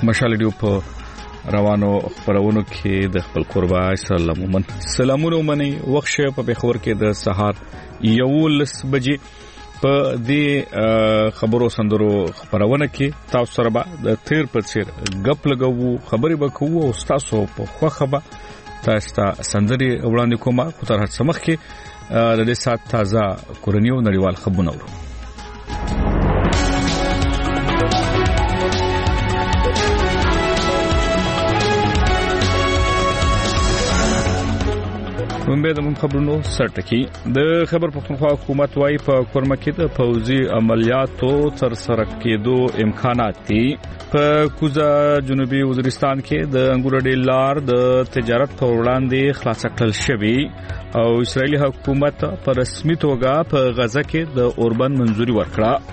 مشال ډیو په روانو خبرونو کې د خپل قربا سلامونه مني وخت په بخور کې د سهار 11 بجې په دې خبرو سندرو خبرونه کې تاسو سره به د تیر په څیر غپ لګو خبرې وکړو او تاسو په خوخه به تاسو ته سندري وړاندې کومه خو تر هڅه مخ کې د دې سات تازه کورنیو نړیوال خبرونه ورو ومبه د خبرونو سرټکی د خبر پښتونخوا حکومت وايي په کورمه کې د پوځي عملیاتو تر سره کېدو امکانات دي په کوزا جنوبي وزیرستان کې د انګورډي لار د تجارت په وړاندې خلاص کړل شوی او اسرایلی حکومت پر رسمي توګه په غزه کې د اوربن منځوري ورکړه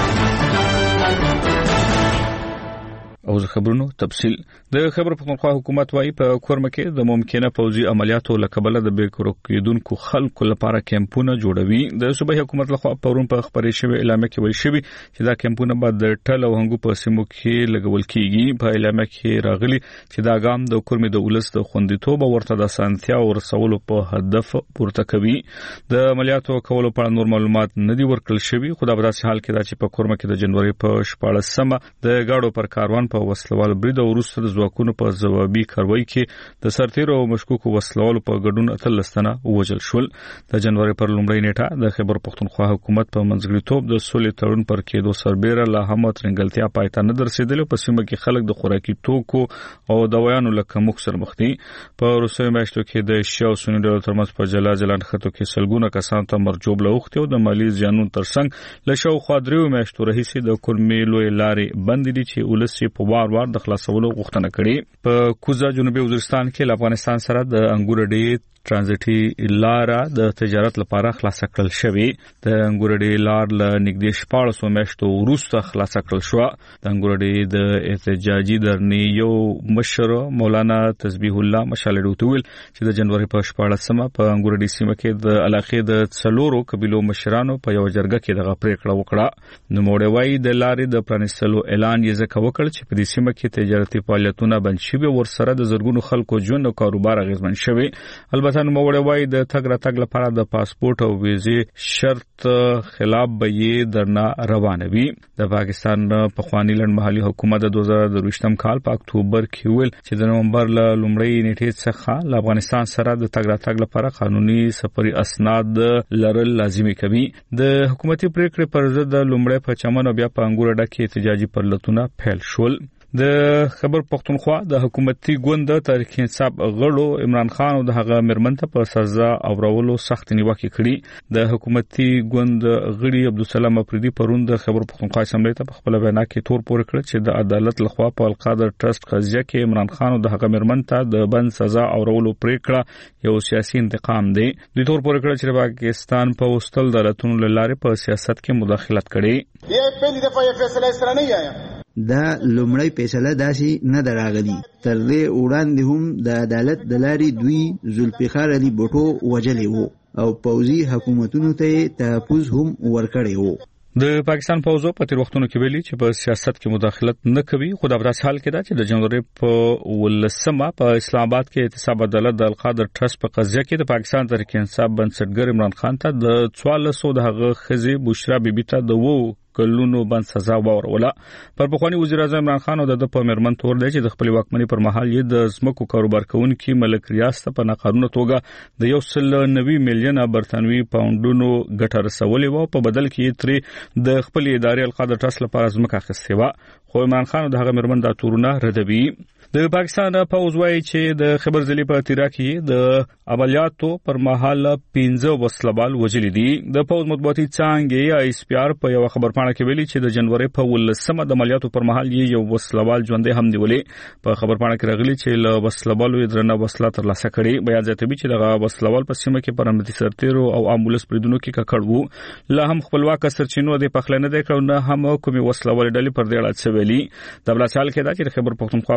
او خبرونو تفصيل د خبر پښتونخوا حکومت وايي په کورمه کې د ممکنه پوځي عملیاتو لکبله د بیکروکیدونکو خلکو لپاره کمپونه جوړوي د صوبایي حکومت لخوا پرون په خبرې شوی اعلان کې ویل شوی چې دا کمپونه به د ټل او هنګو په سیمو کې لګول کیږي په اعلان کې راغلي چې دا ګام د کورمه د ولس د خوندیتوب ورته د سانتیا او رسولو په هدف پورته کوي د عملیاتو کولو په نور معلومات نه دی ورکړل شوی خو دا په داسې حال کې دا چې په کورمه کې د جنوري په 14مه د گاډو پر کاروان په وسلوال برید او وروسته د ځواکونو په ځوابي کاروایی کې د سرتیرو او مشکوکو وسلوالو په ګډون اتلستانه وژل شول د جنوري پر لومړۍ نیټه د خبر پښتونخوا حکومت په منځګړیتوب د سولې تړون پر کېدو سربېره لا هم ترنګلتیا پایته نه درسیدل په سیمه کې خلک د خوراکي توکو او دوايانو لکه مخ سر مخ دي په روسي میاشتو کې د شاو سونی ډول ترمنځ په جلا جلان خطو کې سلګونه کسان ته مرجوب لوخته او د مالی زیانون ترڅنګ له شاو خادریو میاشتو رئیس د کورمیلو لارې بند دي چې ولسی په وار د خلاصولو غوښتنه کړې په کوزا جنوبي وزیرستان کې افغانستان سره د انګورډي ترانزیټي لار د تجارت لپاره خلاص کړل شوی د انګورډي لار ل نږدې 14 میاشتو وروسته خلاص کړل شو د انګورډي د احتجاجي درنی یو مشر مولانا تسبیح الله مشالډو تویل چې د جنوري په 14مه په انګورډي سیمه کې د علاقې د څلورو قبيلو مشرانو په یو جرګه کې دغه پریکړه وکړه نو موړوي د لارې د پرانیستلو اعلان یې ځکه وکړ چې په دې سیمه کې تجارتي فعالیتونه بند شوي ورسره د زرګونو خلکو ژوند او کاروبار اغیزمن شوی البته نو وړوي د تګ راتګ لپاره د پاسپورت او ویزې شرط خلاف به یې درنا روانوي د پاکستان په خواني لند محلي حکومت د 2023م کال په اکتوبر کې ویل چې د نومبر ل لومړۍ نیټې څخه له افغانستان سره د تګ راتګ لپاره قانوني سفري اسناد لرل لازمي کوي د حکومتي پریکړې پر ضد د لومړی په چمن او بیا په انګورډه کې احتجاجي پرلتونه پیل شول د خبر پښتونخوا د حکومتي ګوند تاریخ انصاف غړو عمران خان او د هغه مرمنته په سزا اورولو سخت نیوکه کړې د حکومتي ګوند غړي عبدالسلام افریدي پرون د خبر پښتونخوا اسمبلی ته په خپل وینا کې تور پور کړ چې د عدالت لخوا په القادر ټرست قضیه کې عمران خان او د هغه مرمنته د بند سزا اورولو پریکړه یو سیاسي انتقام دی د تور پور کړ چې پاکستان په وستل دولتونو لاره په سیاست کې مداخلت کړي یې په دې دفعه فیصله سره نه آیا دا لومړی فیصله داسې نه دراغلي تر دې وړاندې هم د عدالت د لارې دوی ذوالفقار علي بوټو وجلې وو او پوځي حکومتونو ته تحفظ هم ورکړی وو د پاکستان پوځو په تیر وختونو کې ویلي چې په سیاست کې مداخلت نه کوي خو د افغانستان حال کې دا چې د جنوري په ولسمه په اسلام آباد کې احتساب عدالت د القادر ټرست په قضیه کې د پاکستان تحریک انصاف بنسټګر عمران خان ته د 1400 د هغه خزي بشرا بیبي ته د وو کلونو باندې سزا وروله پر بخوانی وزیر اعظم عمران خان او د پامرمن تور دی چې د خپل واکمنۍ پر مهال یې د زمکو کاروبار کوونکي ملک ریاست په ناقانونه توګه د 190 میلیونه برتانوي پاونډونو ګټه رسولې و په بدل کې ترې د خپل ادارې القادر ټرست لپاره زمکه اخیستې و خو عمران خان او د هغه مرمن د تورونه ردوي د پاکستان پوځ وايي چې د خبر ځلې په تیرا کې د عملیاتو پر مهال 15 وسلوال وژل دي د پوځ مطبوعاتي څنګه ایس پی آر په یو خبر پاڼه کې ویلي چې د جنوري په 18مه د عملیاتو پر مهال یو وسلوال ژوندې هم نیولې په خبر پاڼه کې راغلي چې له وسلوالو درنه وسله ترلاسه کړي بیان زیاتوي چې دغه وسلوال په سیمه کې پر امنیتي سرتیرو او امبولانس بریدونکو کې ککړ وو لا هم خپلواک سرچینو د پخلنه د کړو نه هم کومي وسلوال ډلې پر دې اړه څه ویلي د بلاسال کې دا چې خبر پښتونخوا په قبایلی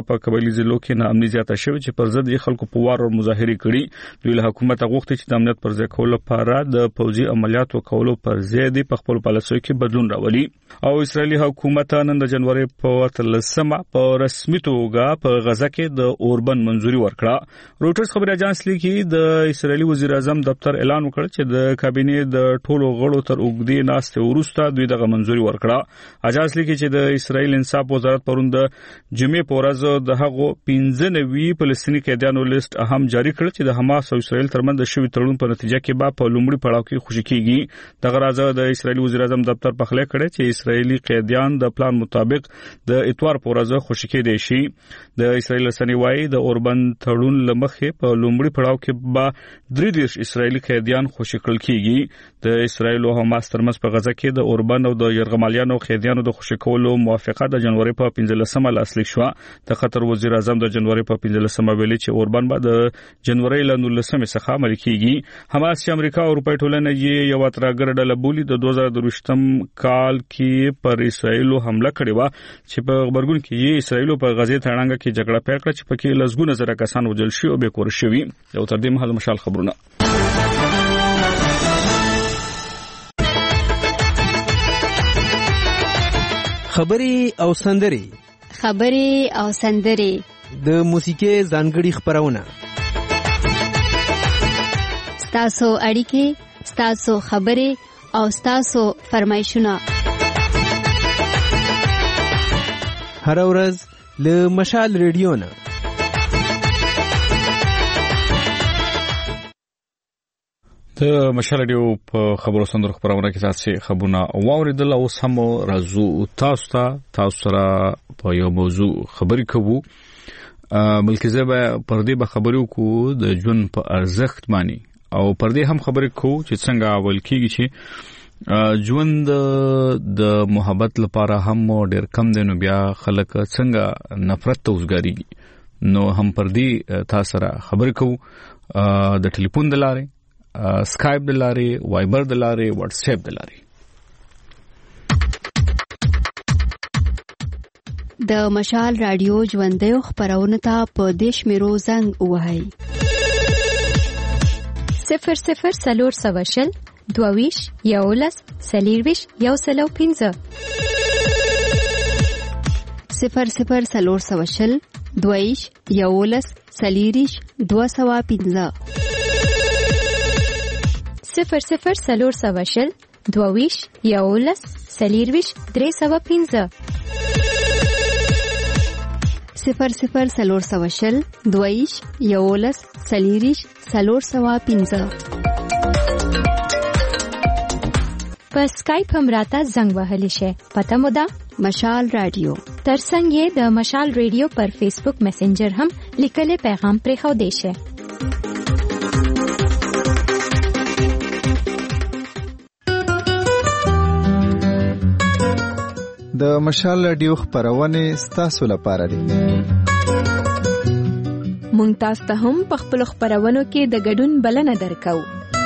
اسرائیلي ضلعو کې ناامني زیاته شوې چې پر ضد خلکو په وار مظاهره کړي. دوی له حکومت غوښتي چې د امنیت پر ځای کولو لپاره د پوځي عملیاتو کولو پر ځای د خپل پالیسیو کې بدلون راولي. او اسرائیلي حکومت نن د جنوري په 13مه په رسمي توګه په غزه کې د اوربند منځوري ورکړه. روټرز خبري اژانس لیکي د اسرائیلي وزیر اعظم دفتر اعلان وکړ چې د کابینې د ټولو غړو تر اوږدې ناستې وروسته دوی دغه منځوري ورکړه. اژانس لیکي چې د اسرائیل انصاف وزارت پرون د جمعې په ورځ د هغو 15 فلسطیني قیدیانو لیست هم جاری کړ چې د حماس او اسرائیل ترمنځ د شوی تړون په نتیجه کې په لومړي پړاو کې خوشي کیږي. دغه راځه د اسرائیلي وزیر اعظم دفتر په خله کړي چې اسرائیلي قیدیان د پلان مطابق د اتوار په ورځ خوشي کېدي شي. د اسرائیل رسنۍ وايي د اوربند تړون لمخې په لومړي پړاو کې به 33 اسرائیلي قیدیان خوشي کړل کیږي. د اسرائیل او حماس ترمنځ په غزه کې د اوربند او د یرغمالیانو قیدیانو د خوشي کولو موافقه د جنوري په 15مه لاسلیک شو. د قطر وزیر اعظم د جنوري په 15مه ویلي چې اوربند به د جنوري له 19مه څخه عملي کیږي. حماس چې امریکا او اروپای ټولنه یې یو ترګر ډله بولي د 2023م کال کې پر اسرائیل حمله کړې و چې په خبرګون کې یې اسرائیل په غزه تړانګه کې جګړه پیل کړه چې پکې لسګونه زره کسان وژل شوي او بې کور شوي. یو تر دې مهال مشال خبرونه خبري او سندري د موسیقي ځانګړي خبرونه ستاسو اړیکې ستاسو خبري او ستاسو فرمایشونه هر ورځ له مشال ریډیو نه. د مشال ریډیو په خبرو سندرو خبرونه کې تاسو خبرونه واوریدل. اوس هم راځو تاسو سره په یو موضوع خبرې کوو. بلکې زه به پردې به خبرو کوو د ژوند په ارزښت باندې او پردې هم خبرې کوو چې څنګه اول کېږي چې ژوند د محبت لپاره هم ډېر کم دی نو بیا خلک څنګه نفرت ته وزګاریږي. نو هم پردې تاسو سره خبرې کوو د ټلیفون د لارې، سکایپ د لارې، وایبر د لارې، واتس اپ د لارې. د مشال رادیو ژوندۍ خبرونه ته په دیش میرو زنګ وهاي 00 22 یولس سلیرویش یو سلو 15 00 22 یولس سلیریش 215 00 22 یولس سلیرویش 315 00 22 یولس سلیریش 315 په اسکایپ هم راته زنګ وهلی شي. پته مو ده مشال رادیو. ترڅنګ یې د مشال رادیو پر فیسبوک میسنجر هم لیکلي پیغام پرې خو دی شي. د مشال رادیو خبرونه ستاسو لپاره دي. مونږ تاسو ته هم په خپل خبرونو کې د ګډون بلنه درکو.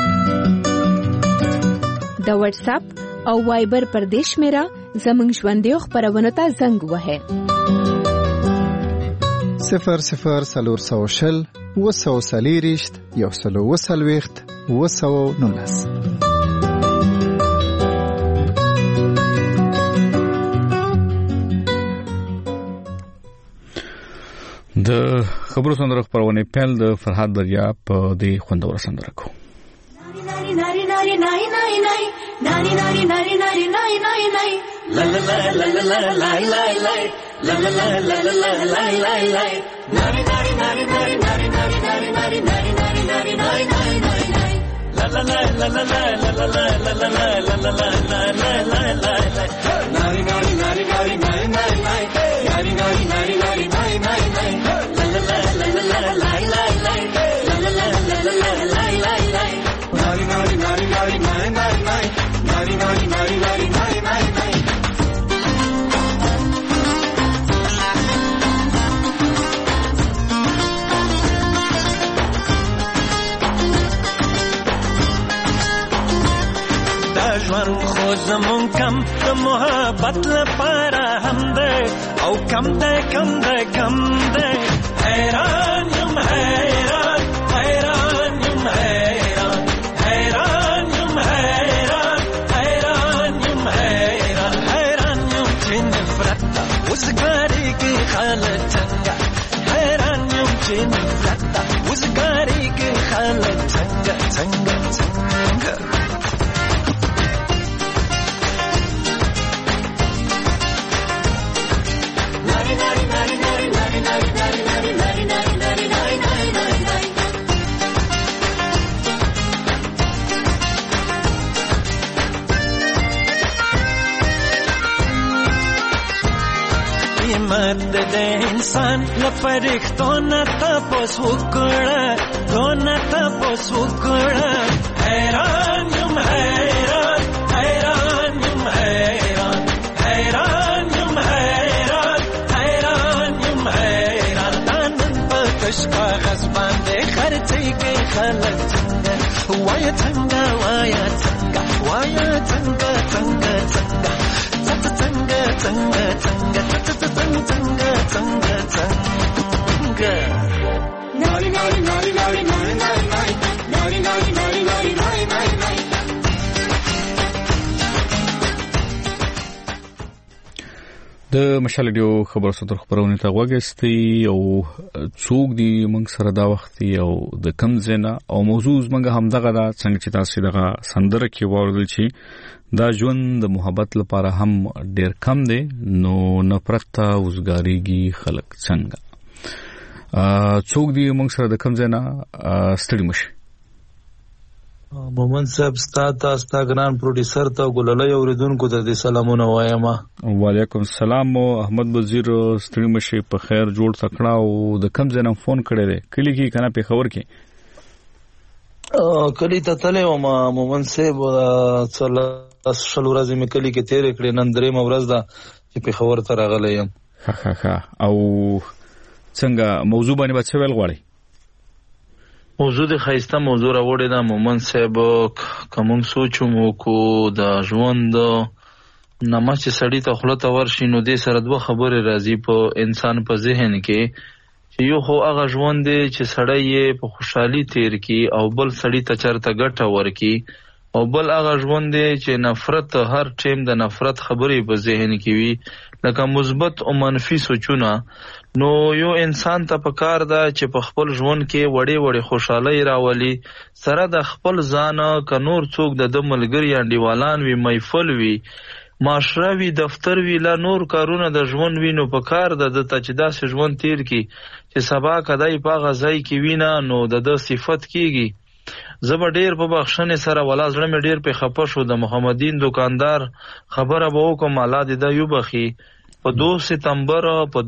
د واتس اپ او وایبر پر دیش میرا زمنګ ژوندۍ خبرونه ته زنګ وهه 00 240 120 219. د خبرو سندرو خبرونه پیل د فرحات دریا په دې خوندور سندره کو. nari nari nari nari nari nari nari nari nari nari nari nari nari la la la la la la la la la la la la la la la la la la nari nari nari nari nari nari nari nari nari nari nari nari nari nari la la la la la la la la la la la la la la la la la la nari nari nari nari nari nari nari nari nari nari nari nari nari la la la la la la la la la la la la la la la la la nari nari nari nari nari nari nari nari nari nari nari nari nari دژمن خو زمون کم د محبت لپاره هم ده او کم ده چې نفرت ته وزګاري کې خلک څنګه څنګه څنګه مرد د انسان لپرښتو نه تپوس وکړه دونه تپوس وکړه حیران یم حیران حیران یم حیران حیران یم حیران حیران یم حیران نن په کش کاغذ باندې خرڅېږي خلک څنګه وایه څنګه وایه څنګه وایه څنګه څنګه څنګه څنګه څنګه څنګه څنګه څنګه څنګه ناري ناري ناري ناري ناري ناري ناري ناري ناري ناري ناري ناري د مشال ډیو خبر ستر خبرونه ته وګستي او څوک دی موږ سره دا وخت او د کم زنه او موضوع موږ هم دغه دا څنګه چې تاسو دغه سندره کې وردل شي دا ژوند د محبت لپاره هم ډیر کم دی نو نفرت ته وزګاریږي خلک څنګه څوک دی موږ سره د کم زنه ستړي مشي مومن صاحب ستا ګران پروډوسر ته ګلالۍ اوریدونکو ته د سلامونه وایم. وعلیکم السلام. احمد وزیر ستړي مشي په خیر جوړ تکړه او د کم ځنه فون کړی دی کلی کې کنه په خبر کې کلی ته تلې و ما مومن صاحب شل ورځې مې کلی کې تیر کړې نن درې ورځ ده چې په خبر ته راغلی یم. او څنګه موضوع باندې به څه ویل غواړئ؟ موضوع د خایسته موضوع راوړې ده مومن صاحب. کوم سوچو مو کو د ژوند نامه چې سړی ته خوله ته ورشي نو دې سره دوه خبرې راځي په انسان په ذهن کې چې یو خو هغه ژوند دی چې سړی یې په خوشحالي تیر کی او بل سړی ته چرته ګټه ورکی او بل هغه ژوند دی چې نفرت هر ټیم د نفرت خبرې په ذهن کې وي لکه مثبت او منفي سوچونه. نو یو انسان ته پکار ده چې په خپل ژوند کې وړې وړې خوشحالي راولي سره د خپل ځان ک نور څوک د ملګری انډیوالان وي محفل وي معاشره وي دفتر وی لا نور کارونه د ژوند وینو پکار ده د ته چې داسې ژوند تیر کی چې سبا کدی په غځای کې وینا نو د صفت کیږي. زبر ډیر په بخښنې سره ولا زړه مې ډیر په خپه شو د محمدین دکاندار خبره به وکم الله دې دا یو بخي په 2 سپتمبر په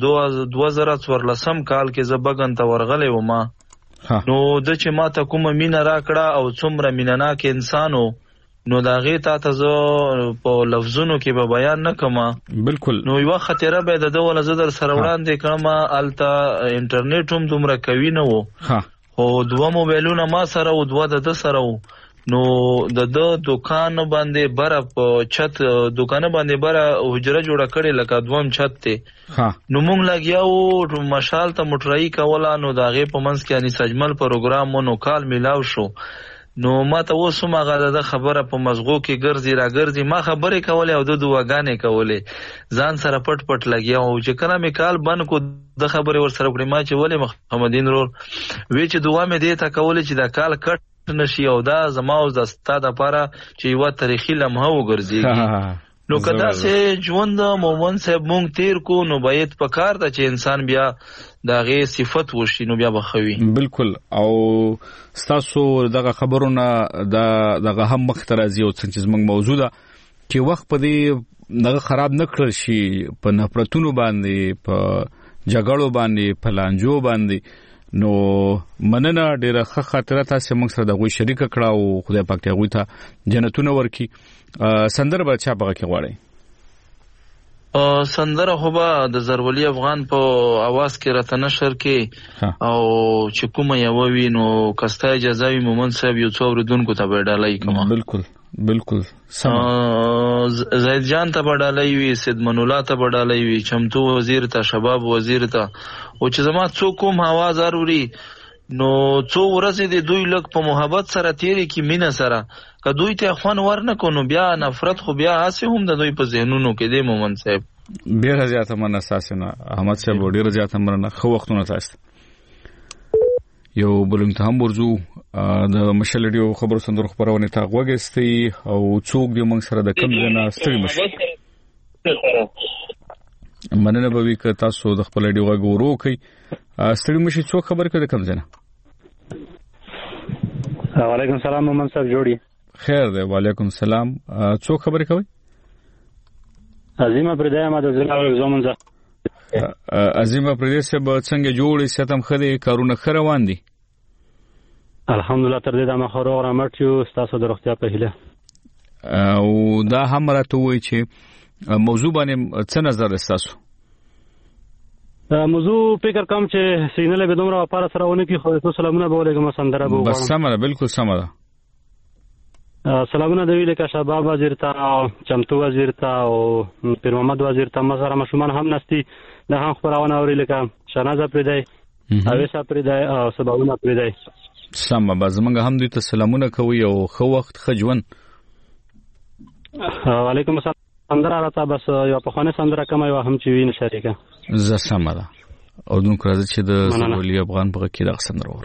2014 کال کې زبګن ته ورغلې و ما نو د چې ما ته کومه مینه راکړه او څومره مینناک انسانو نو دا غي ته په لفظونو کې به بیان نکما. بالکل. نو یو خطر به د دول زدر سره وړاندې کړم الته انټرنیټ هم دومره کوي نه وو او 2 موبایلونه ما سره او 2 د سره وو نو د دکان باندې بره په چت دکان باندې بره حجره جوړه کړې لکه دوم چت ته نو مونږ لګیاو مشال ته موټرای کوله نو دا غي په منځ کې اني سجمل پروګرام مونږ کال میلاو شو نو ما ته وسمه غاده د خبره په مزغو کې ګرځي را ګرځي ما خبره کوله او د دواګانې کوله ځان سره پټ پټ لګیاو چې کله مې کال بن کو د خبره ور سره کړې ما چې ولې محمدین رول وی چې دوا مې دې تا کوله چې دا کال کټ نشي او دا زما او د استاد لپاره چې یو تاریخي لمحه وګرځي نو کدا سه ژوند مومن صاحب مونږ تیر کو نو باید پکار ته چې انسان بیا داغه صفت وشي نو بیا بخوي. بالکل. او تاسو دغه خبرونه دغه هم مخترازي او څنګه موږ موضوع ده چې وخت په دې دغه خراب نکړل شي په نفرتونو باندې په جګړو باندې په لانجو باندې نو مننه ډیره ښه خاطره تاسو موږ سره دغه شریک کړه او خدای پاک ته غوښته جنتونه ورکي. سندره به چا پکې غواړي؟ سندره خو به د زرولي افغان په आवाज کې راته نشر کې او چې کومه یو وی نو کستا اجازه وي مومن صاحب یو څو ورودونکو ته وډالای کوم. بالکل زید جان ته وډالای وي سید من الله ته وډالای وي چمتو وزیر ته شباب وزیر ته او چې زما څوک کوم आवाज ضروري نو څو ورځې د دوی لک په محبت سره تیری کی مینه سره که دوی ته خوان ورنکو نو بیا نفرت خو بیا هسه هم د دوی په ذهنونو کې دی مومن صاحب. ډیر زیاته من اساسنه احمد صاحب ډیر زیاته مرنه خو وختونه تاسو یو بلنګ ته هم ورزو د مشل ډیو خبرو سندرو خبرونه تا غوګستي او څوک دی موږ سره د کم جنا ستړي مشه مننه به وی ک تاسو د خپل ډیو غوړو کوي ستړي مشه څوک خبر کړه کم جنا وعلیکم السلام محمد صاحب جوړي خیر دی وعلیکم السلام څوک خبر کوي عظیمه پردای ما د زړه زمونځه عظیمه پردای سه به څنګه جوړې ستم خدي کارونه خروان دي الحمدلله تر دې د مخورو رامټ یو تاسو د روغتیا په هیله او دا هم راته وای چې موضوع باندې څه نظر تاسو موضوع فکر کوم چې سینله به دومره لپاره سره ونه کی خو تاسو سلامونه به ولګم سندره به بس سمره بالکل سمره سلامونه د ویل کا شباب وزیر ته چمتو وزیر ته او پیر محمد وزیر ته مزره مشمن هم نستی د هم خبرونه اوري لکه شنازه پردای اوسه پردای او سباونه پردای سم باز موږ هم دوی ته سلامونه کوي او خو وخت خجون وعلیکم السلام سندره راته بس یو په خانه سندره کوم یو هم چې وین شریکه ز سمره او نو کړه چې د سولي افغان په کې د سندره ورو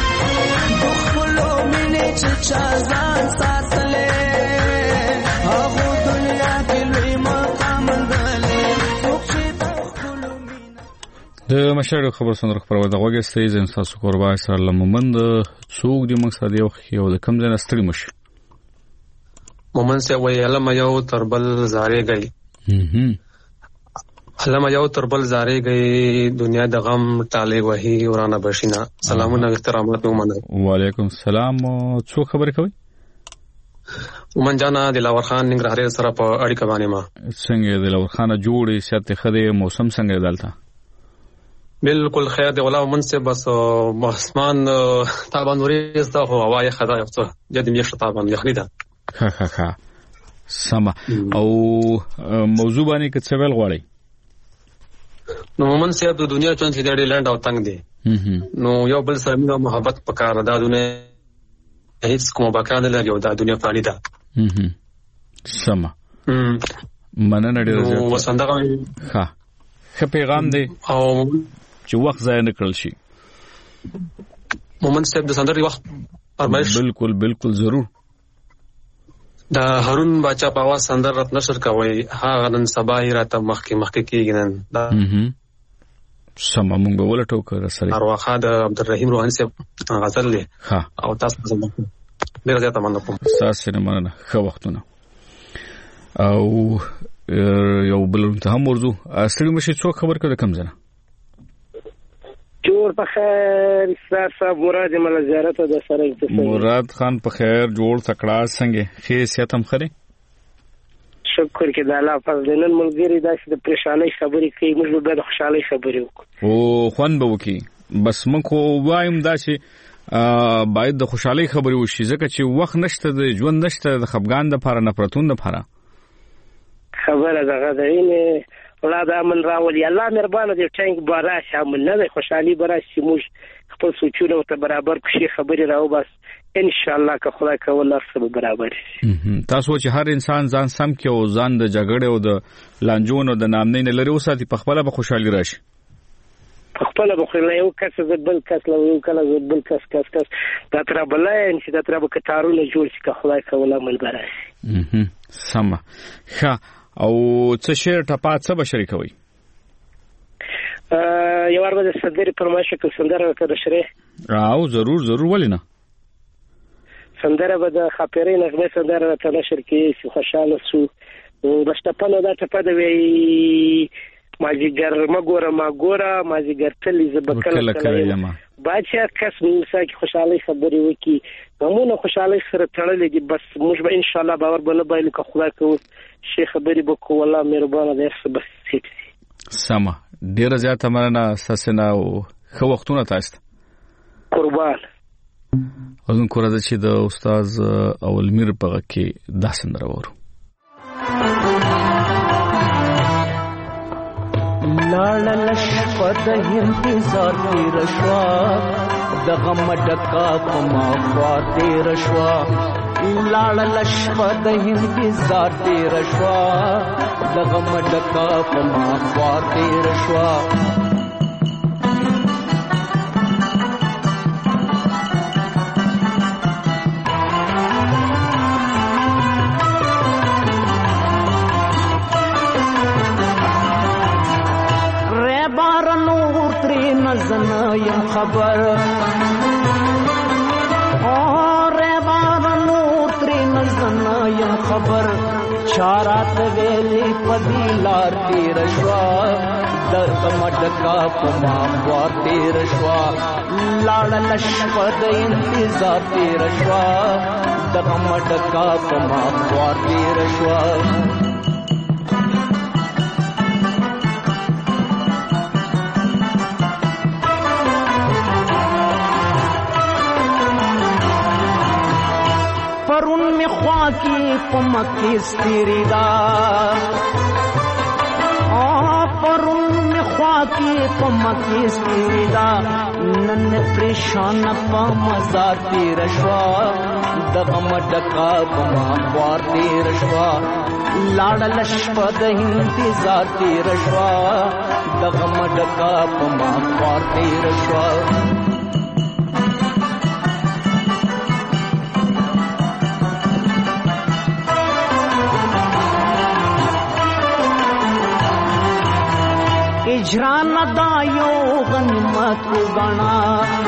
ځان ساتلې د مشر خبر سندره خبرو د غوګه ستې زم تاسو قربا سره لممند څوک د مقصد یو د کم ځای ستړي مش مومن سے وای علم یو تربل زارې گئی علم یو تربل زارې گئی دنیا د غم ټاله وਹੀ ورانه بشینا سلامونه احترامات ومنه وعلیکم السلام څو خبرې کوي ومن جانا دلاور خان ننګرهار سره په اړیکه باندې ما څنګه دلاور خان جوړې سیاته خدي موسم څنګه دالتا بالکل خیر دی ولا ومن سے بس اسمان طبعا وريسته هو هواي خدا یفته جدي میشته طبعا یخنی ده ها سما او موضوع باندې کې څه ویل غواړي نو مومن سے د دنیا چون چې د لند او تنگ دي نو یو بل سره مینه محبت پکاره دا دنیا هیڅ کومه باکانه لري او دا دنیا فانی ده سما مننه ډیر زیات وسندغه ها ښه پیغام دی او چې وخت ضایع نه کړل شي مومن صاحب د سندري وخت فرمایش بالکل ضرور دا هارون باچا په आवाज سندر رات نشر کوي ها نن سبا یې راته مخکې کېږي نن دا سم موږ به ولټو کړ سره ارواخه د عبدالرحیم روحاني صاحب غزل له ها او تاسو ډیر زیاته مننه کوم تاسو نه مننه ښه وختونه او یو بل ته هم ورزو اصلي مشي څو خبر کړه کم ځنه جوړ په خیر استاد صاحب مراد مل زیارت د سره اتصال مراد خان په خیر جوړ تکړه څنګه خې سیاتم خره شکر کې د الله فضل نن ملګری داسې د پریشانۍ خبرې کوي موږ به د خوشحالۍ خبرې وکړو او خوان به وکي بس موږ خو وایم داسې باید د خوشحالۍ خبرې وشي ځکه چې وخت نشته د ژوند نشته د خفګان د لپاره نفرتون د لپاره خبره دغه دینه اولاد امن راولي الله مهربانه دی ټینګ بارا شامل نه دی خوشحالي برا چې موږ خپل سوچونه ته برابر کړي خبرې راو بس ان شاء الله که خدای کوله سره برابر تاسو چې هر انسان ځان سم کې او ځان د جګړې او د لانجونو د نامنۍ نه لري اوساتي په خپل به خوشحالي راشي په خپل به خو یو کس د بل کس له یو کله د بل کس دا تر بلای ان چې دا تر به کتارونه جوړ شي که خدای کوله مل براشي سم ښه او څه شعر ټپا څه بشری کوي یو ور به صدر فرمایش کوي سندره کړه شری او ضرور ولینا سندره به د خاطرې نغمه سندره ته نشر کې چې خوشاله سو بشټپنه دا ټپه د وی ماجیګر مګوره ماجیګر تلې زبکل کله باچا کس موسی کی خوشحالي خبرې وکي همونه خوشحالي سره تړلې دي بس موږ به ان شاء الله باور بنه بایل که خدای کو شي خبرې وکړو والله مهربانه دې بس سما ډیر زیاته مننه ساسنا او خو وختونه تاسو قربان اذن کوره چې د استاد اولمیر په کې داسن راوړو لاړل شپه د انتظار تیر شوا د غم ډکا په ما خوا تیر شوا لاړل شپه د انتظار تیر شوا د غم ډکا په ما خوا تیر شوا یم خبر اور بار نور تری نزنا یم خبر چارات ویلی پدی لار تیر شوا د مډکا پما وار تیر شوا لاړ لشپ د انتظار تیر شوا د مډکا پما وار تیر شوا की पमकी स्थिरी दा परुन में ख्वा की पमकी स्थिरी दा नन परेशान पा मजा तीर शवा दगम डका पमा वार तीर शवा लाड़ लशपद इंतजार तीर शवा दगम डका पमा वार तीर शवा اجران دایو غنیمت وګڼا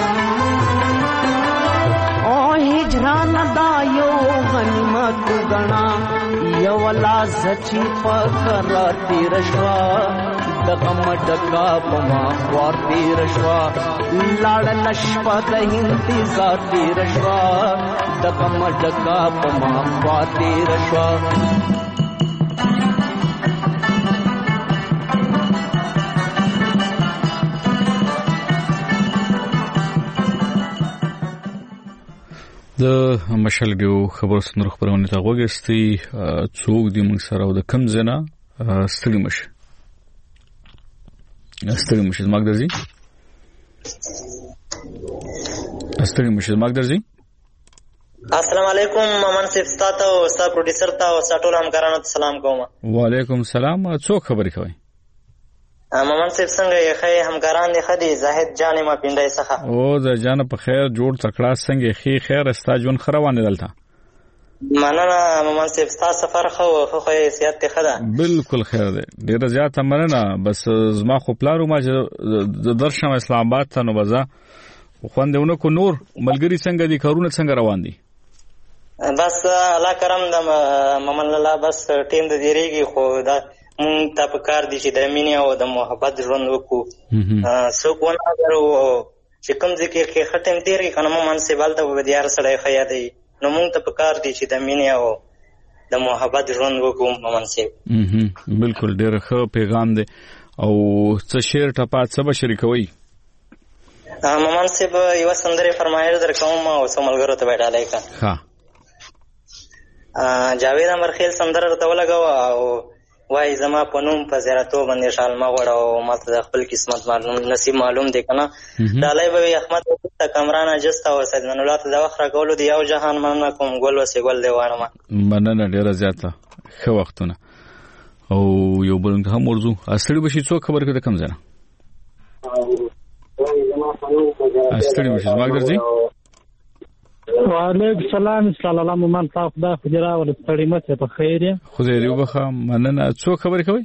او هجران دا یو غنیمت وګڼا یو لاس چې فقر تیر شوا د غم ډکا پما ور تیر شوا لاړ نشپا د انتظار تیر شوا د غم ډکا پما ور تیر شوا د مشالډیو خبرو سندرو خبرونه ته وګورئ څوک دې موږ سره او د کم زنه ستړي مشه زماګ درځي السلام علیکم ممن صاحب ستاسو او استاد پروډوسر ته او ټول همکارانو ته سلام کوم. وعلیکم السلام. څوک خبرې کوي؟ ممن صاحب څنګه یې خې همکاران دي خدي زاهد جان ما پیندای څخه او د جان په خیر جوړ تکړه څنګه خې خیر استا جون خروانه دلته مننه ممن صاحب تاسو سفر خو سیادت ته خدا بالکل خیر دی ډیر زیات مننه بس زما خو پلارو ما د درشم اسلام آباد ته نو بزا خوندونه کو نور ملګری څنګه دي کارونه څنګه روان دي بس الله کرم د ممن الله بس ټیم د دیریږي خو دا مونږ ته په کار دي چې د مینې او د محبت ژوند وکړو څوک ونه غواړو چې کوم ځکه کې ختم تیری کنه ممن صاحب الته به دیار سره خیا دی نو مونږ ته په کار دي چې د مینې او د محبت ژوند وکړو ممن صاحب بالکل ډېر ښه پیغام دی او څه شعر ټپات څه به شریکوي ممن صاحب یو سندره فرمایش درکوم او سملګرو ته وډالای کا ها جاوید امرخیل سندره ته ولګاو او وای زما په نوم په زیارتو باندې شالما وړه او ماته د خپل قسمت معلوم نصیب معلوم دی کنه دالای به احمد ته کمران اجست او سید من الله ته د وخت راکولو دی یو جهان مننه کوم ګل وسې ګل دی وانه مننه ډیره زیاته ښه وختونه او یو بل هم موضوع اصلي بشي څوک خبر کړه کم زنه اصلي بشي ما ګرځي وعلیکم السلام صلی الله علیه و سلم دا خجرا ول ستړي مته په خیر خدای دې وبخه مننه څوک خبرې کوي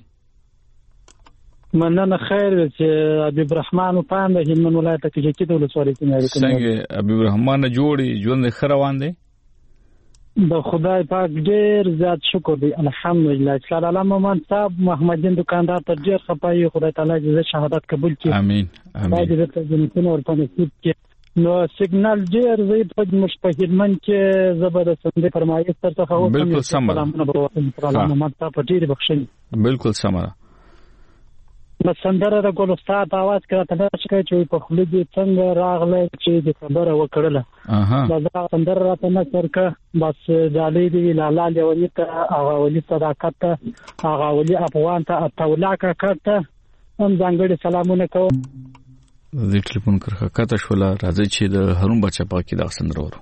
مننه خیر چې ابي الرحمن په پام د هلمند ولایت کې چې د ولسوالۍ څنګه ابي الرحمن جوړي ژوند خروان دی د خدای پاک ډیر زیات شکر دی الحمدلله صلی الله علیه و سلم محمد دین دکاندار ته ډیر خپای خدای تعالی دې شهادت قبول کړي امين امين دې ته جنتونه ورته نصیب کړي نو سیګنال ډیر زید په مشپهیرمن کې زبردست فرمایش تر څخه وو بالکل سمره محمد ته په ډیر بخښنه بالکل سمره نو سندره د ګل استاد आवाज کړه ته چې په خلک څنګه راغله چې د خبره وکړله دا سندره راته نه ترکه بس دالې دی لاله لوري ته هغه ولي صداقت هغه ولي افغان ته تولا کا کړه هم ځانګړي سلامونه کوم د ټلیفون کرخه کاته شولا راځي چې د هرون بچا پاکي دا سندره ورو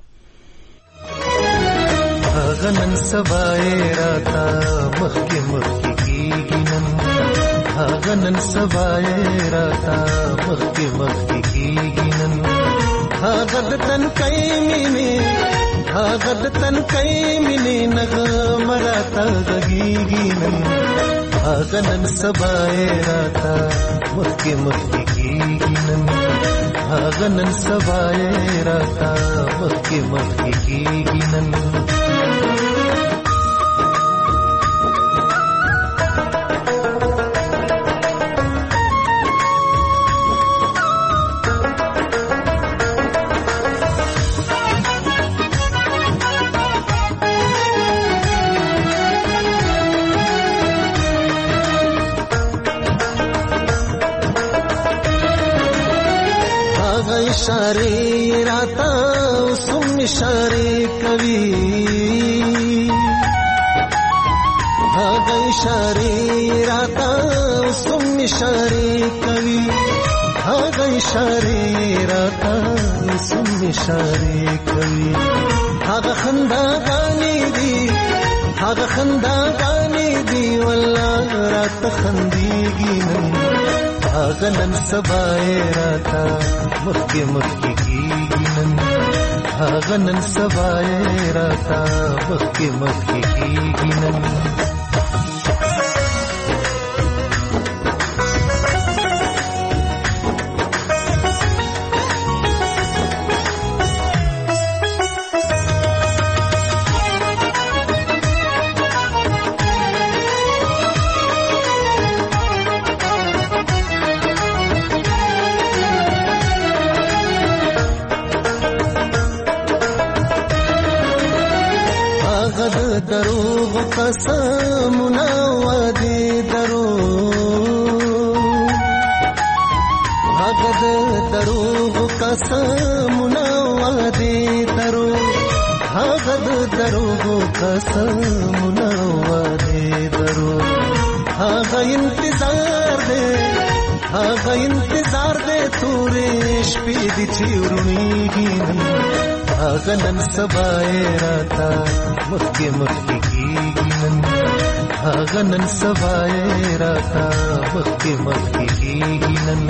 غنن سبای راتا مخکی کیږي نن غنن سبای راتا مخکی کیږي نن غد تن کای مینه نغمه راتا غږیږي نن غنن سبای راتا مخکی کیږي نن غنن سبای راتا مخکی کیږي نن इशारे राता सुम इशारे कवि भागा इशारे राता सुम इशारे कवि भागा इशारे राता सुम इशारे कवि भागा खंदा गाने दी वल्लाह रात खंदीगी غنن سبای راتا مخکی کیږي نن غنن سبای راتا مخکی کیږي نن قسمونه وعدې درو هغه د دروغ قسمونه وعدې درو هغه د دروغ قسمونه وعدې درو هغه انتظار دې تورې شپې دي چې ورونیږي هغه نن سبا یې راته مخکې کېږي نن هغه نن سبا یې راته مخکې کېږي نن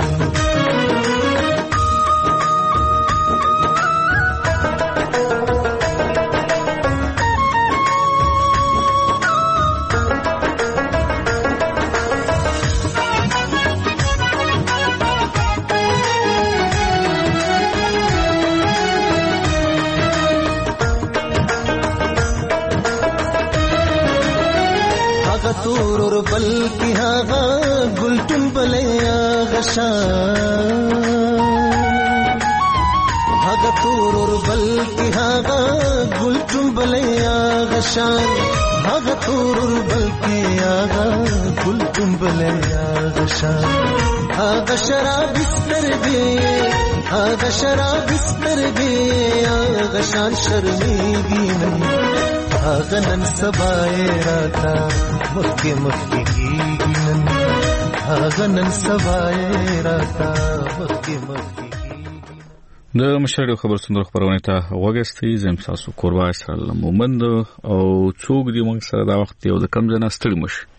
تورور بلکی هاغا گلتون بلیا غشان هاغا تورور بلکی هاغا گلتون بلیا غشان هاغا تورور بلکی هاغا گلتون بلیا غشان هاغا شراب سترگی هاغا شان شرمیگی نن هاغا نن سبا یې راته مخکې کېږي نن هاغه نن سبا یې راته مخکې د مشر خبر سندر خبرونه ته وګستې زم تاسو کوروا اسرائیل مومند او څوک دی موږ سره دا وخت یو د کم ځنه ستړي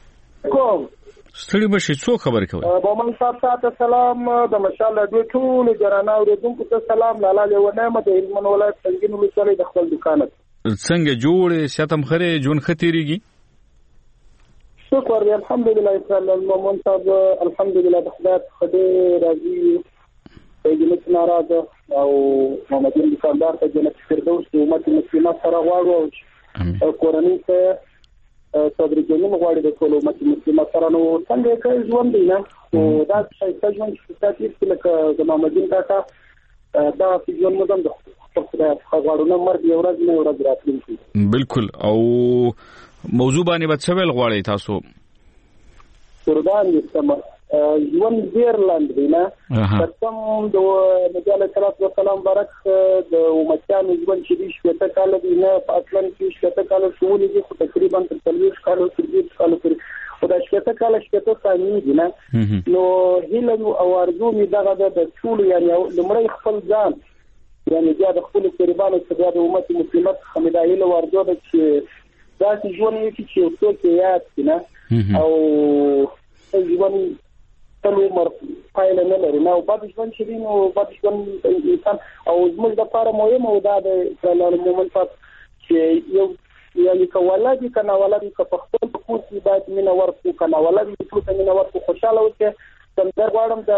مشي څو خبرې کوي مومند صاحب ته سلام د مشاله دوی ټول جرانا اوریدونکو ته سلام لاله له ونعمت علمن ولایت څنګه نو سره د خپل دکان څنګه جوړې شتم خره جون ختيريږي شکر الحمدلله مومن صاحب الحمدلله د خدای خدای راضي جنت ناراضه او محمد دکاندار ته جنت فردوس د امت مسلمه سره غواړو او کورنۍ ته صدر جنین غواړي د ټول امت مسلمه سره نو څنګه کوي ژوند دی نه او دا څه ژوند چې تاسو لکه د محمد کاکا دا ژوند مو د خدای غواړو نه مرګ یو ورځ نه ورځ راتلونکي بالکل او موضوع باندې به څه ویل غواړئ تاسو قربان یې ژوند ډیر لاند دی نه تاسو د نبی علیه الصلاۃ والسلام برک د امتیانو ژوند چې دی شپته کال دی نه په اصلن کې شپته کال شوولې دي خو تقریبا 30 کال پورې او دا شپته کال شپته ثانیې دي نه نو هیله او ارزو می دغه د ټول یعنی لمړی خپل ځان یعنی بیا د خپل قربانو څخه د امت مسلمت خمیدایله ورځو د چې دا ژوند یې چې څوک یاد کینه او ژوند تلو مر پایله نه لري نو بعد ژوند چې نو بعد ژوند انسان او زموږ د لپاره مهم او دا د مومن صاحب چې یو یعنی کولادي کنه ولادي که په خپل کوڅې باید مینه ورکو کنه ولادي ټول مینه ورکو خوشاله اوسه څنګه غواړم د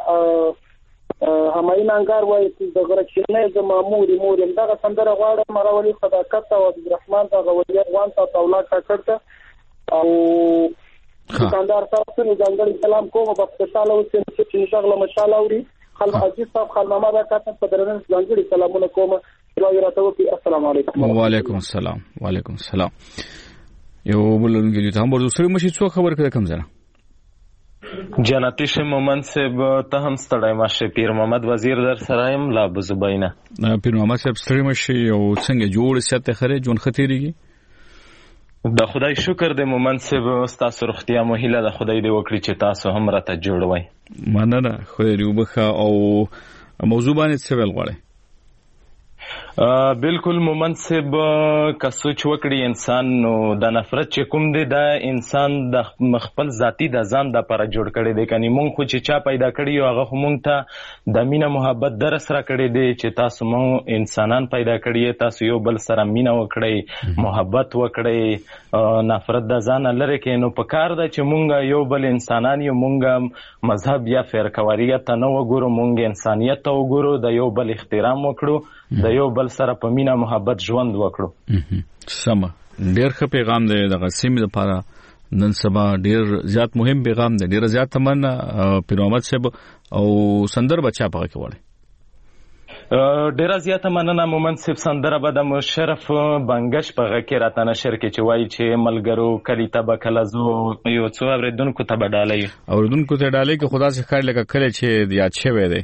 همایون انګار وایي چې د غرچنه د ماموري مورم دغه سندره غواړم مراولي صداقت او عبدالرحمن دغه ولی افغان ته تولا کړه او دکاندار تاسو نه ځانګړي سلام کوم په خوشاله اوسئ چې ان شاء الله مشاله اوري خپل عزیز صاحب خلنامه دا کاته په درنه ځانګړي سلامونه کوم السلام علیکم وعلیکم السلام یو بلنګلی ته هم ورته سره مشي څو خبر کړه کم ځنه جنتی شه مومن صاحب ته هم ستړی ماشه پیر محمد وزیر در سرایم لا بزبینا پیر محمد صاحب ستړی مشه او څنګه جوړ سیاته خره جون خطرېږي د خدای شکر دې مومن صاحب تاسو روغتیا مو هیله د خدای دې وکړي چې تاسو هم راته جوړوي مننه خو دې وبخه او موضوع باندې څه ویل غواړئ بالکل مومن صاحب که سوچ وکړي انسان نو د نفرت چې کوم دی دا انسان د خپل ذاتی د ځان د لپاره جوړ کړي دی کني مونږ خو چې چا پیدا کړی یو هغه مونږ ته د مینه محبت درس را کړی دی چې تاسو مو انسانان پیدا کړی تاسو یو بل سره مینه وکړئ محبت وکړئ نفرت د ځان لري کې نو په کار ده چې مونږ یو بل انسانان یو مونږ مذهب یا فرقواریت نه وګورو مونږ انسانیت ته وګورو د یو بل احترام وکړو د یو بل سره په مینا محبت ژوند وکړو سم ډیر ښه پیغام دی د غسیمې لپاره نن سبا ډیر زیات مهم پیغام دی ډیر زیات تمنا پیر محمد صاحب او سندر بچا پاره کې وړي ډیره زیاته مننه مومن صاحب. سندره به د مشرف بنګش په غږ کې راته نشر کې چې وایي چې ملګرو کلی ته به کله زو یو څو اورېدونکو ته به ډالۍ اورېدونکو ته ډالۍ کې خدا څخه ښکاري لکه کله چې یاد شوی دی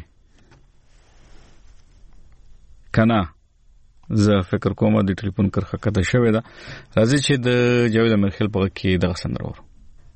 کنه. زه فکر کوم د ټلیفون کرخه کته شوی ده. راځي چې د جاوید امرخیل په غږ کې دغه سندره ورو.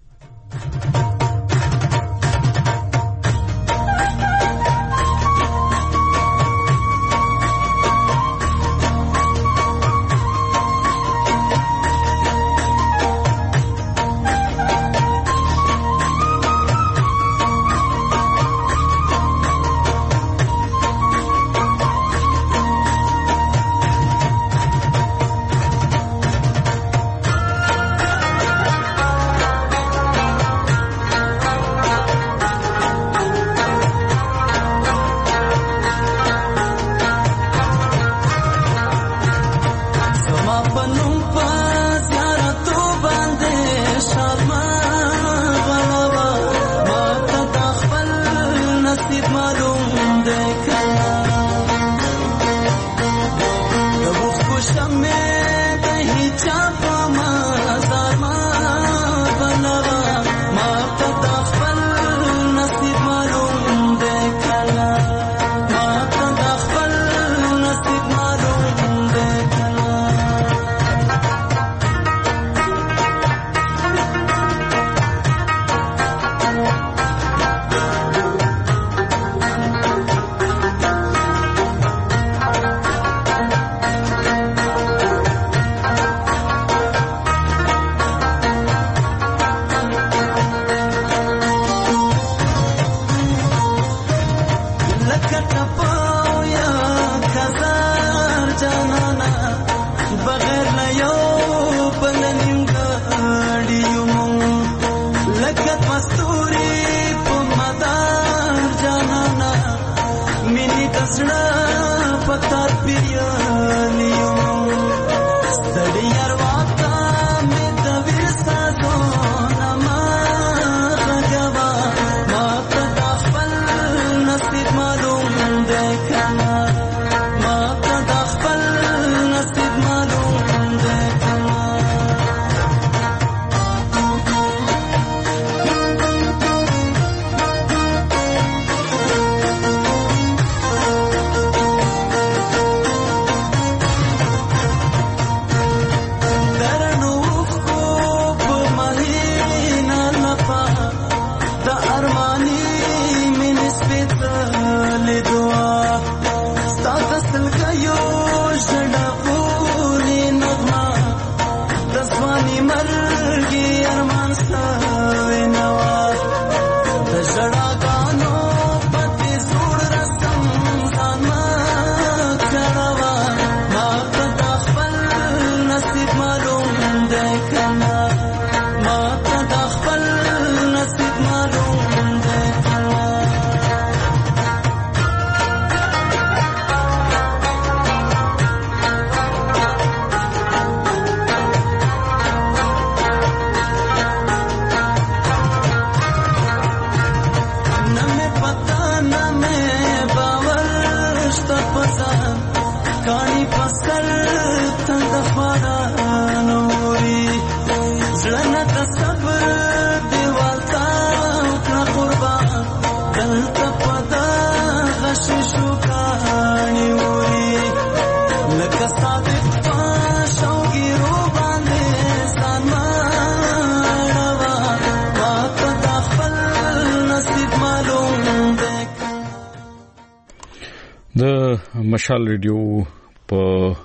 مشال ریډیو په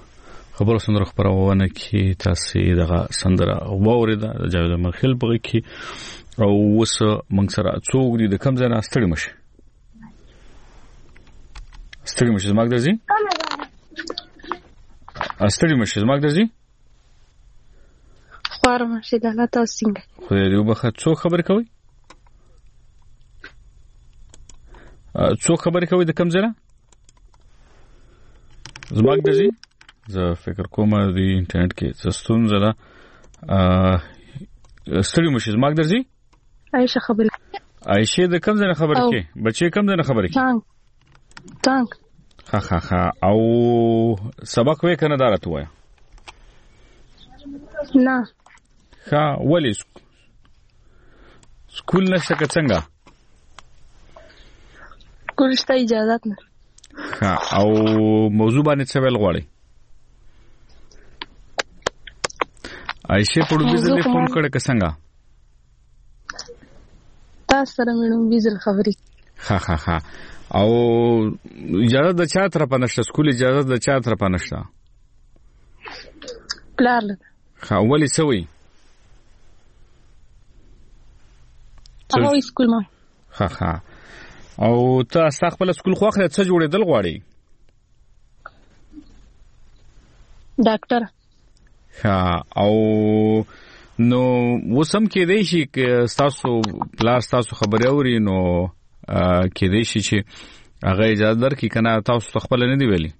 خبرو سندره خبرونه کې تاسو دغه سندره واوریده د جاوید مرخیل په کې او وس موږ سره څوک دي د کم ځای نه ستړي مشه زماګ درځي خوار مشه د الله تاسو څنګه خو دې وبخه څوک خبر کوي د کم ځای نه زماګ درځي. زه فکر کوم د انټرنیټ کې ستونزه ده. ستړي مشه زماګ درځي. عائشه خبر عائشه د کم ځای خبر کې بچي کم ځای خبر کې ها او سبق وې کنه دارته وای نه ها ولی سکول نشته که څنګه سکول شته اجازه نه ها او موضوع باندې څه ویل غواړي عائشه په دې ځل فون کړه که څنګه تاسو سره مې ویزل خبري ها او اجازه د چا طرف نشته سکول اجازه د چا طرف نشته پلار ها ولی سوي هغه سکول ما ها او تاسو خپل سکول خو اخره څه جوړېدل غواړي ډاکټر ها او نو وسم کې دی شي چې تاسو پلار تاسو خبري اوري نو کې دی شي چې هغه اجازه درکې کنه تاسو خپل نه دی ویلي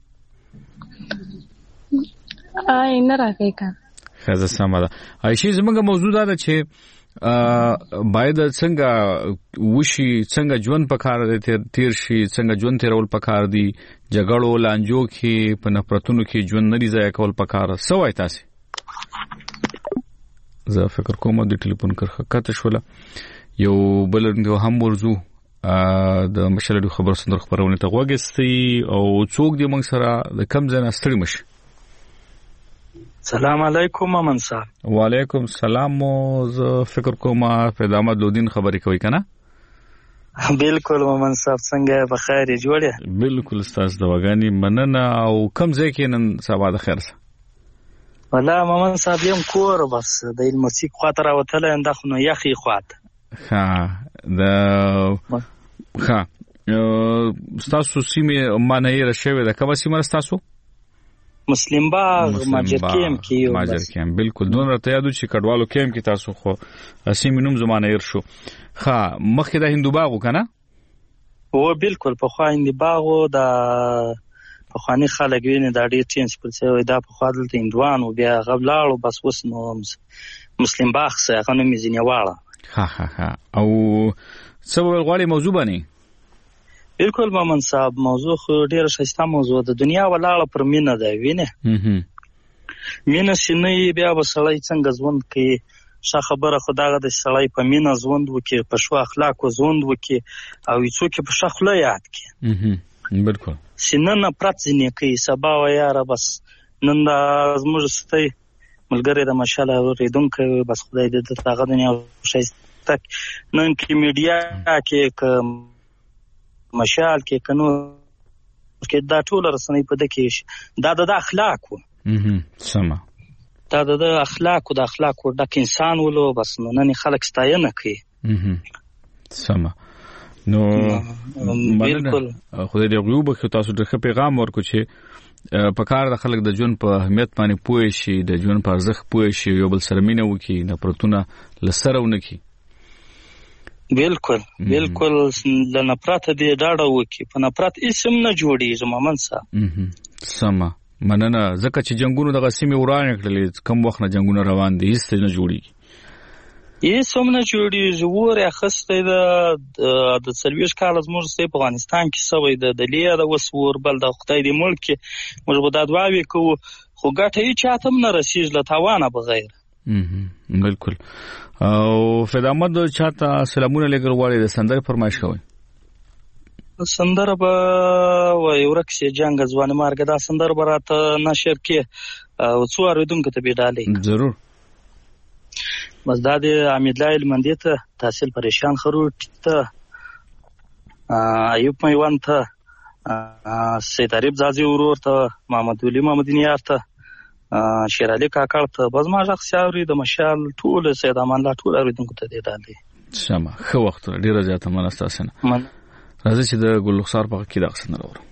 نه راکې کنه خزه سم ده عائشه زموږ موضوع دا چې باید څنګه وشي څنګه ژوند پکار دی تیر شي څنګه ژوند تیرول پکار دی جګړو لانجو کې په نفرتونو کې ژوند نه دی ځای کول پکار سوای تاسو زه فکر کوم د ټلیفون کړه شوله یو بل هم ورزو د مشالډو خبر سندر خبرونه ته وګستي او څوک دی موږ سره د کم ځای نستړي مش سلام علیکم امن صاحب وعلیکم السلام زه فکر کوم په دامه لودین خبرې کوي کنه بالکل امن صاحب څنګه په خیر جوړه بالکل استاد دواګانی مننه او کم ځای کې نن سبا د خیر سره ولا امن صاحب یم کور بس د المسیک خاطر وتل انده خو یخي خاط ها تاسو سیمه معنی راشوي د کومه سیمه تاسو مسلم باغ ماجر کیم بالکل دون راته یادو چې کډوالو کیم کې تاسو خو سیمه نوم زمانه ير شو ها مخکې د هندو باغ کنه او بالکل په خوا هندو باغ د په خواني خلک ویني د ډیر چینج پر څه وای دا په خوا دلته هندوان او بیا غبلاړو بس وس نو مسلم باغ څخه غنو میزینه واړه ها او سبب غواړي موضوع باندې بالکل مامن صاحب موضوع خو ډیره شایسته موضوع ده دنیا ولاړه پر مینه ده وینه مینه شنه بیا وسړی څنګه ژوند کوي ښه خبره خدای د سړی په مینه ژوند وکي په شو اخلاق ژوند وکي او څوک په شخله یاد کی بالکل سینه نه پرځنی کوي سبا و یاره بس نن د زموږ ستې ملګری د ماشاءالله ورېدونکو بس خدای دې دغه دنیا شایسته نن کې میډیا کې مشال کې کنو کې دا ټول رسنۍ په دکې دا د اخلاق وو سما دا د اخلاق او د اخلاق او د انسان ولو بس نن خلک ستاینه کوي سما نو بالکل خدای دې غوب خو تاسو د پیغام ورکو چې په کار د خلک د ژوند په اهمیت باندې پوه شي د ژوند په ارزښت پوه شي یو بل سره مینه وکي نه پرتونه لسرونه کی بالکل لنفرت دې ډاډه وکي په نفرت اسم نه جوړیږي مامن صاحب سما مننه ځکه چې جنگونو د غسیمه ورانه کړلې کم وخت نه جنگونه روان دي هیڅ نه جوړیږي اسم نه جوړیږي وره خسته د سرویش کال زموږ په افغانستان کې سوي د دلیه د وسور بل د خدای دې ملک موږ به د دواوی کو خو ګټه یې چاتم نه رسیږي له تاوانه بغیر بالکل او فدامت چاته سلامونه لګر غواړي د سندر فرمایش کوي سندر به و یورکسي جنگ ځوان مارګه دا سندر براته نشر کې او څو اردونکو ته بیډالې ضرور بس دا د امید لایل مندې ته تحصیل پریشان خروټ ته ایوب میوان ته سید عریب زازي ورور ته محمد ولی محمدینیار ته شیر علي کاکړ ته بس ما شخصیاري د مشال ټول سید امان الله ټول اردونکو ته دیدالې سما خو وخت ډیره زیاته منستاسنه راځي چې د ګل رخسار په کې دا څنګه راوړو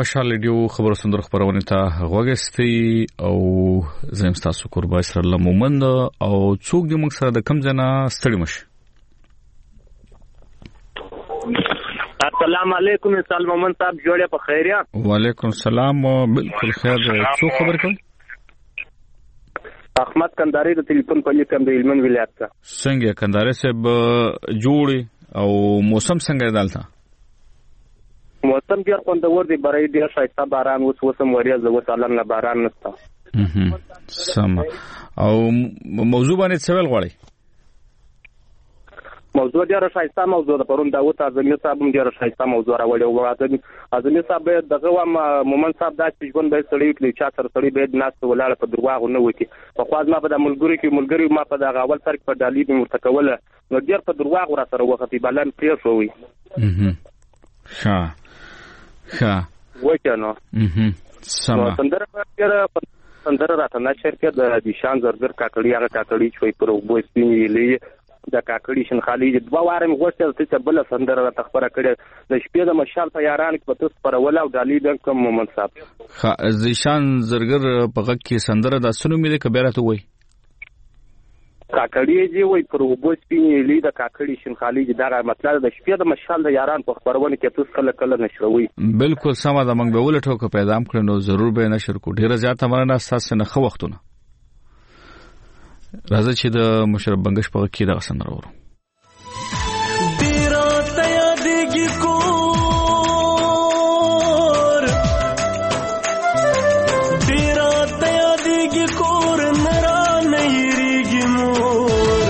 مشال ریډیو خبرو سندر خبرونه ته غوږستي او زم تاسو قربا سره لمومند او څوک دې موږ سره د کم ځنا ستړي مش. السلام علیکم سلام مومند صاحب جوړه په خیریه. وعلیکم السلام بالکل خیر. څوک خبر کوي؟ احمد کنداری د ټلیفون په لیکم د هلمند ولایت څخه. څنګه کنداری صاحب جوړي او موسم څنګه دالته؟ موسم ډیر خوندور دی، برای ډیر شایسته باران وسم وریاض وسالم نه باران نشته. سم. او موضوع باندې څه ویل غواړي؟ موضوع ډیر شایسته موضوع ده. پرون داوود اعظمي صاحب هم ډیر شایسته موضوع راوړی او اعظمي صاحب دغه وام مومن صاحب دا چې ژوند به سړی کړي چا سره سړی به ناس ولاړ په درواغ نه وتی. په خواز ما په د ملګری ما په دغه اول سر په ډالۍ به مرتکوله نو ډیر په درواغ را سره وختي بلان پیر شوی. وچانو سما سندره راته نه شرکت د دیشان زرګر کاکړی هغه کاکړی چې پر وبو سپینې لې د کاکړی شن خالي د دوه واره مغوښتل چې بل سندره راته خبره کړې د شپې د مشال تیاران په تاسو پر ولا او ډالۍ د کوم مومن صاحب دیشان زرګر په غږ کې سندره د سنو مې د کبیرته وای کاکړی دی وای پر وبو سپینې لې د کاکړی شن خالي دا مطلب د شپې د مشال د یاران په خبرونه کې تاسو کله نشروي. بالکل سم ده. موږ به ولټو کو پیغام کړو نو ضرور به نشر کو. ډیره زیاته مرنه تاسو نه خو وختونه راځي چې د مشرب بنگش په کې دا سندره ورو. ډیره تیا دیږي کور ډیره تیا دیږي کور نرا نه یریږي مور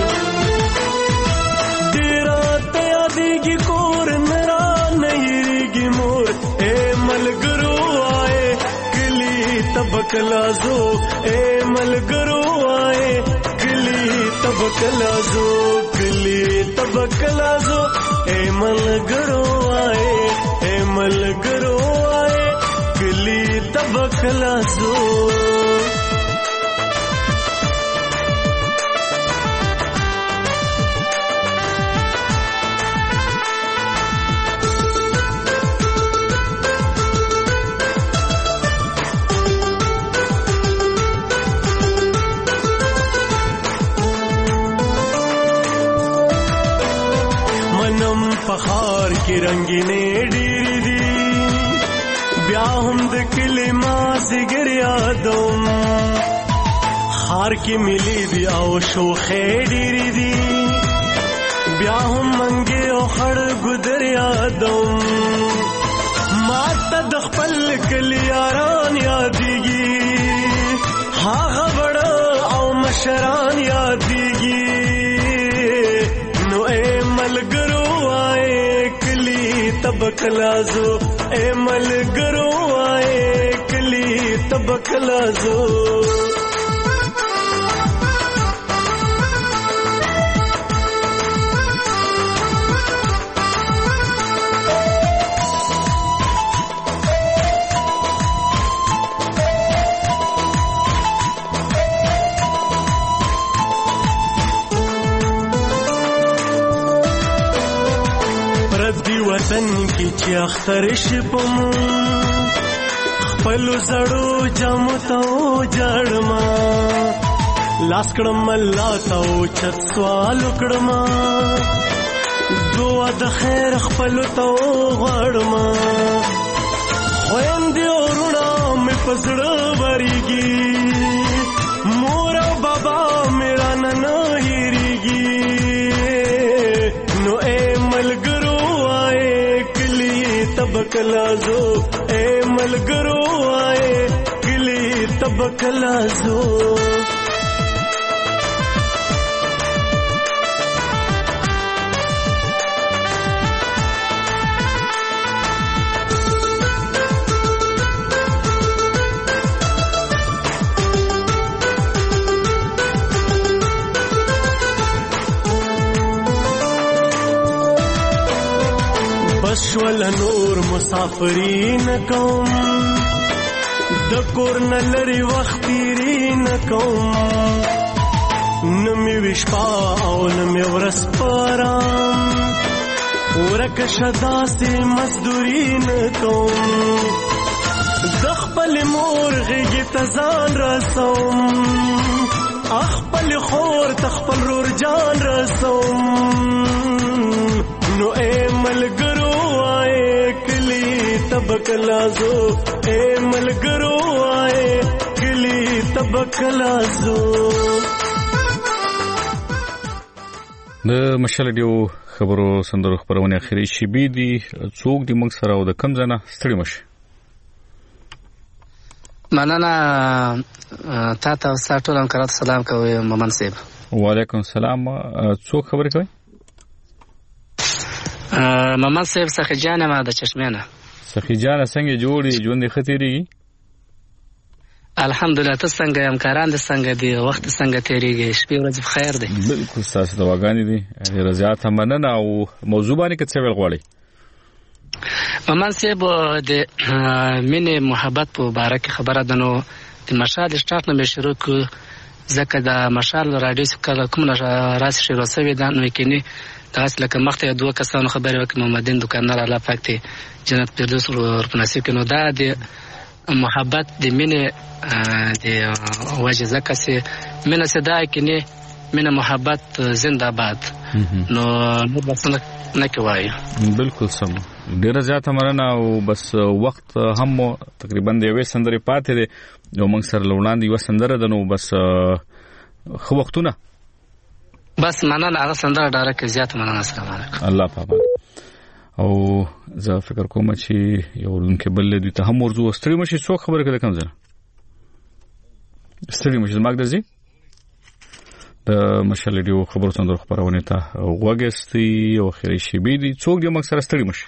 ډیره تیا دیږي کور نرا نه یریږي مور. اے ملګرو آئے کلی تبکلازو اے ملګرو آئے تبکلازو کلی تبکلازو اے ملګرو آئے کلی تبکلازو. پخار کی رنگینه ډیری دی بیا هم د کلمه زګر یادوم خار کی ملي دی او شوخه ډیری دی بیا هم منګه او خړ ګدر یادوم ماته د خپل کلیاران یادېږي هغه بڑا او مشران یادېږي نو اے ملګرو تبکلازو اے ملګرو آئے کلی تبکلازو. وطن کی چې اختر شپم خپل زړو جام ته جړما لاس کړم الله ته چت سوال کړم دعا د خیر خپل ته غړما خويندې ورونه مې پزړه وريږي مور او بابا میرا نن هېریږي نو اے ملګرو تبکلازو اے ملګرو آئے کلی تبکلازو. شول نور مسافرین کوم د کور نلری وخت تیرین کوم نمی وشپا او نمی ورس پارام ورک شدا سی مزدورین کوم خپل مور غږی ته ځان رسوم خپل خور ته خپل رور جان رسوم نو اے ملګرو آئے کلی تبکلازو اے ملګرو آئے کلی تبکلازو د مشال ډیو خبرو سندرو خبرونه اخیری شیبې دي څوک د موږ سره او د کم ځنه ستړي مشه مننه تاسو ټول همکارانو سلام کوي مومن صاحب وعلیکم السلام څوک خبرې کوي مومن صاحب سخی جان ما د چشمانه سخی جان څنګه جوړي ژوند خطرېږي الحمدلله تاسو څنګه همکاران دي څنګه دي وخت څنګه تیریږي شپې ورځې بخیر دي بالکل تاسو د واغانی دي رضایت مننه او موضوع باندې څه ویل غواړي مومن صاحب د مینه محبت په باره کې خبره ده نو د مشال سٹارټ نه شروع کو ځکه د مشال رادیو څخه کوم راس شروع شوی ده نو کینی تاسو لکه مخته دوه کسانو خبرې وکړم محمدین دکاندار الله پاک ته جنت فردوس ورپناسي کینو دا د محبت د مینه د وجه ځکه چې مینه صدا کینی مینه محبت زنده باد نو بس نه کوي بالکل سم ډیره زیاته مننه او بس وخت هم تقریبا د یوې سندرې پاتې دي نو موږ سره لوړاندې یو سندره ده نو بس خو وختونه بس مننه هغه سندره ډاره کې زیاته مننه السلام علیکم الله پامان او زه فکر کوم چې یو ورونکو بل دې ته هم ورزو ستړي مشي څو خبره کړه کوم ځای ستړي مشي زما درځي د مشال ډیو خبرو سندرو خبرونه ته وګستي او خیری شي بي دي څوک دې موږ سره ستړي مشي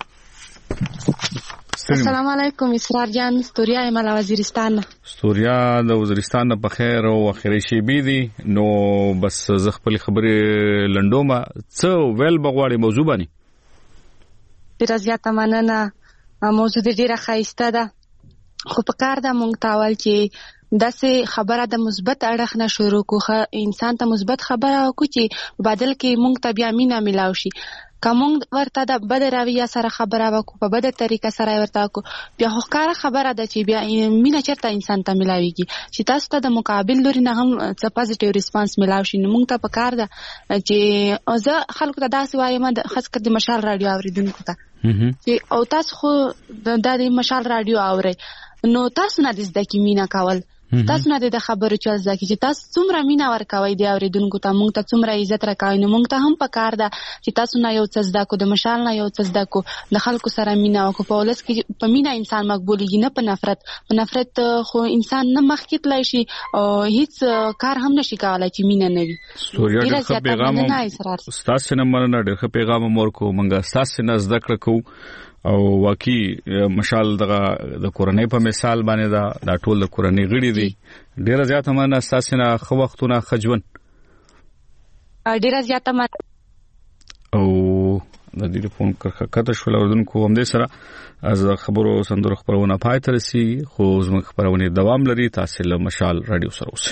السلام علیکم اسرار جان استوریا مال وزیرستان استوریا د وزیرستان په خیر او خیری شي بي دي نو بس ز خپل خبره لندومه څو ویل بغواړي موضوع باندې ډیره زیاته مننه موضوع ډیره خاصه ده خو په کار ده مونږ تاول چې داسې خبره د مثبت اړخ نه شروع کوخه انسان ته مثبت خبره وکړي چې بدل کې مونږ ته بیا مینا ملاوي شي کوم ورته د بد رویه سره خبره وکړو په بد طریقه سره ورته کو بیا هوښکاره خبره ده چې بیا مینا چرته انسان ته ملاويږي چې تاسو ته د مقابل لوري نه هم څه پوزټیو ریسپانس ملاوي شي نو مونږ ته په کار ده چې زه خلکو ته داسې وایم د خاص کر د مشال رادیو اوریدونکو ته چې او تاسو خو د مشال رادیو اوري نو تاسو نه د زده کی مینا کول تاسو نه د خبرو چل ځکه چې تاسو څومره مینا ورکوي دی اوریدونکو ته مونږ ته څومره عزت راکوي نو مونږ ته هم پکار ده چې تاسو نه یو څه زده کو د مشال نه یو څه زده کو د خلکو سره مینا او په ولس کې په مینا انسان مقبولېږي نه په نفرت خو انسان نه مخکې تلای شي او هیڅ کار هم نشي کولای چې مینا نه وي ډیره زیاته پیغام تاسو نه مننه ډېر پیغام مور کو مونږه تاسو نه زده کړ کو او واقعي مشال د کورنۍ په مثال باندې دا ټول د کورنۍ غړي دي ډیره زیاته مننه تاسو نه خو وختونه خجون ډیره زیاته مننه او د دې فون کړه شو لوردونکو هم دې سره از خبرو سندرو خبرونه پای تر سي خو زموږ خبرونه دوام لري تاسو له مشال رادیو سره اوسئ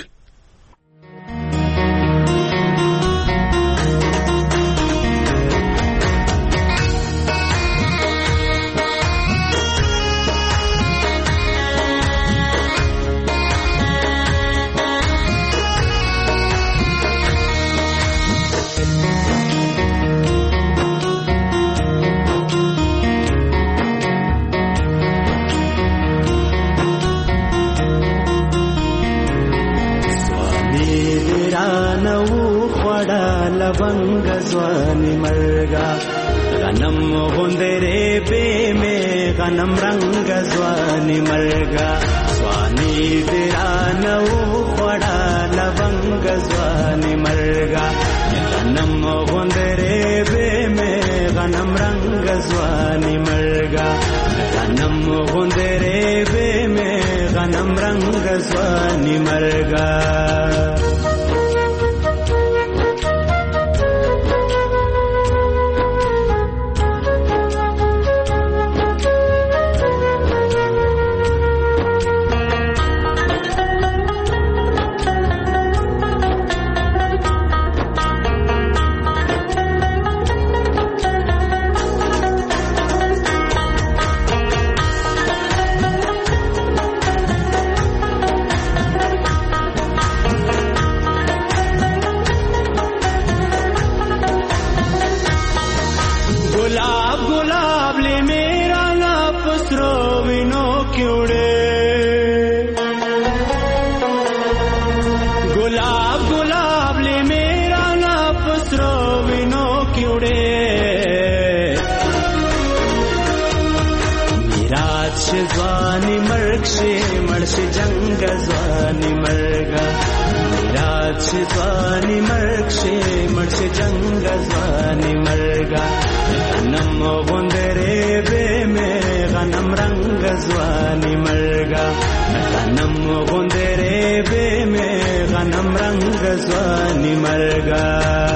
लवंग स्वानी मर्गा गनम गुंदरे पे में गनम रंग स्वानी मर्गा स्वानी तेरा नौ बड़ा लवंग स्वानी मर्गा गनम गुंदरे पे में गनम रंग स्वानी मर्गा गनम गुंदरे पे में गनम रंग स्वानी मर्गा مرشي جنگ ځواني مرګا میراث شي ځواني مرګ شي مرشي جنگ ځواني مرګا غنم غوندره به مې غنم رنگ ځواني مرګا غنم غوندره به مې غنم رنگ ځواني مرګا